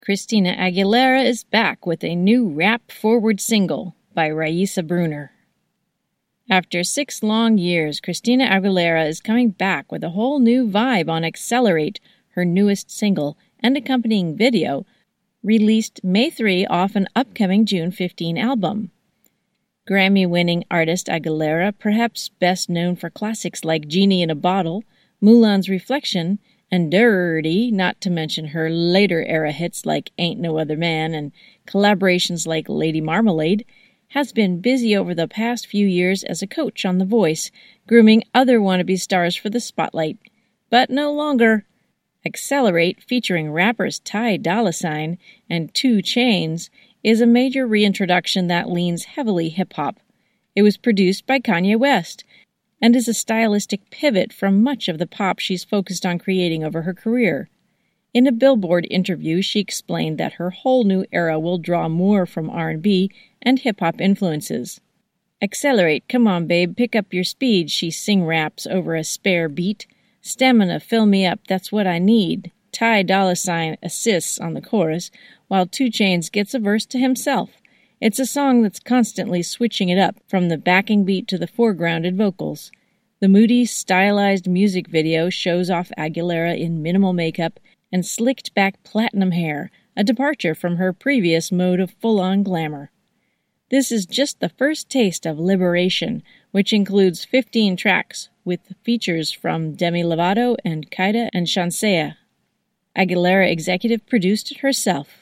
Christina Aguilera is back with a new rap-forward single by Raisa Bruner. After 6 long years, Christina Aguilera is coming back with a whole new vibe on Accelerate, her newest single, and accompanying video, released May 3 off an upcoming June 15 album. Grammy-winning artist Aguilera, perhaps best known for classics like Genie in a Bottle, Mulan's Reflection, and Dirty, not to mention her later-era hits like Ain't No Other Man and collaborations like Lady Marmalade, has been busy over the past few years as a coach on The Voice, grooming other wannabe stars for the spotlight. But no longer. Accelerate, featuring rappers Ty Dolla $ign and 2 Chainz, is a major reintroduction that leans heavily hip-hop. It was produced by Kanye West, and is a stylistic pivot from much of the pop she's focused on creating over her career. In a Billboard interview, she explained that her whole new era will draw more from R&B and hip-hop influences. "Accelerate, come on babe, pick up your speed," she sing-raps over a spare beat. "Stamina, fill me up, that's what I need." Ty Dolla $ign assists on the chorus, while 2 Chainz gets a verse to himself. It's a song that's constantly switching it up, from the backing beat to the foregrounded vocals. The moody, stylized music video shows off Aguilera in minimal makeup and slicked-back platinum hair, a departure from her previous mode of full-on glamour. This is just the first taste of Liberation, which includes 15 tracks, with features from Demi Lovato and Kaida and Shenseea. Aguilera executive produced it herself.